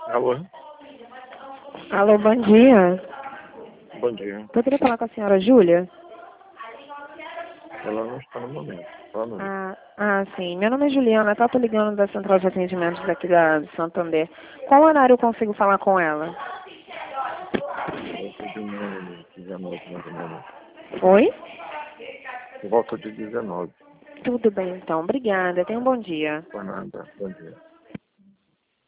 Alô? Alô, bom dia. Bom dia. Poderia falar com a senhora Júlia? Ela não está no momento. Ela não. Sim. Meu nome é Juliana, tá? Tô ligando da Central de Atendimentos daqui da Santander. Qual horário eu consigo falar com ela? Volta de 19, mais ou menos. Oi? Por volta de 19. Tudo bem, então. Obrigada. Tenha um bom dia. Por nada. Bom dia.